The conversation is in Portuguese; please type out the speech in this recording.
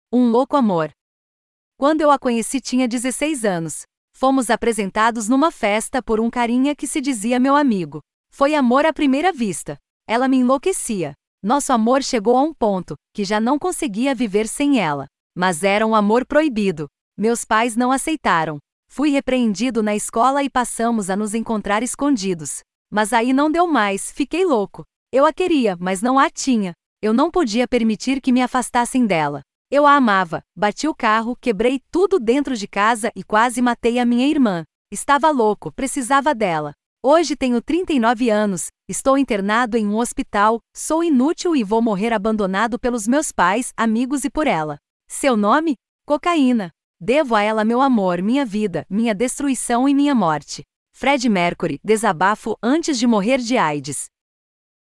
Um louco amor. Quando eu a conheci tinha 16 anos. Fomos apresentados numa festa por um carinha que se dizia meu amigo. Foi amor à primeira vista. Ela me enlouquecia. Nosso amor chegou a um ponto que já não conseguia viver sem ela. Mas era um amor proibido. Meus pais não aceitaram. Fui repreendido na escola e passamos a nos encontrar escondidos. Mas aí não deu mais, fiquei louco. Eu a queria, mas não a tinha. Eu não podia permitir que me afastassem dela. Eu a amava, bati o carro, quebrei tudo dentro de casa e quase matei a minha irmã. Estava louco, precisava dela. Hoje tenho 39 anos, estou internado em um hospital, sou inútil e vou morrer abandonado pelos meus pais, amigos e por ela. Seu nome? Cocaína. Devo a ela meu amor, minha vida, minha destruição e minha morte. Freddie Mercury, desabafo antes de morrer de AIDS.